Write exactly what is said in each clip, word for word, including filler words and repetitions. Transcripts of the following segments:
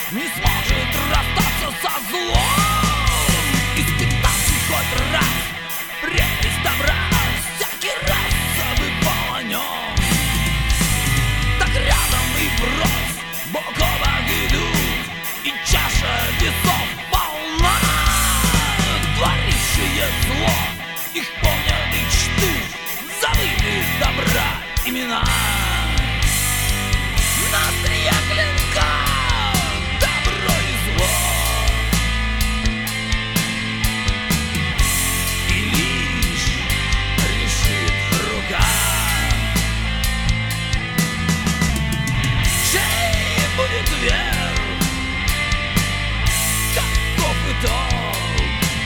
не сможет расстаться со злом. Испытавший хоть раз прелесть добра, всякий раз забывал о нем. Так рядом и врозь бок о бок идут, и чаша весов полна. Творившие зло, их помнят и чтут, забыли добра имена. На острие клинка добро и зло, и лишь решит рука, чей будет верх, каков итог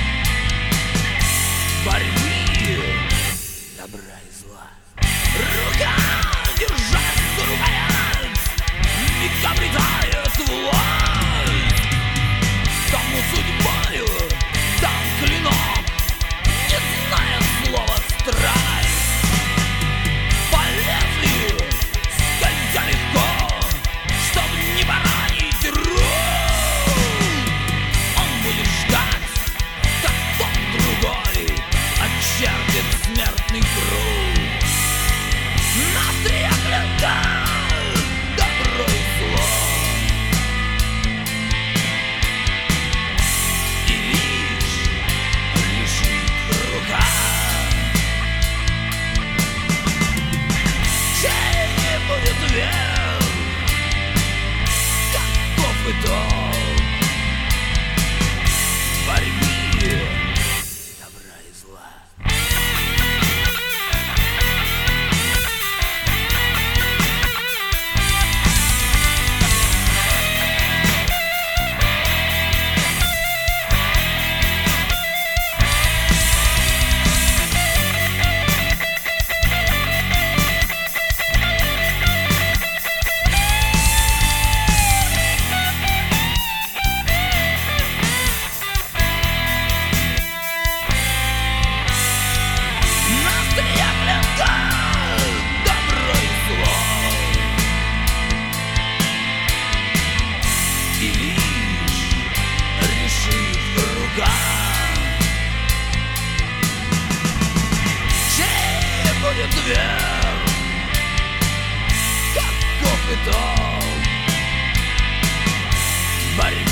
борьбы добра и зла. Рука, держась за рукоять, миг обретает власть. Тому судьбою дан клинок, не зная слова страсть. По лезвию скользя легко, чтоб не поранить рук. Он будет ждать, как тот другой очертит смертный круг. На острие клинка добро и зло, и лишь решит рука, чей будет верх, каков итог борьбы добра и зла. Будет верх, каков итог борьбы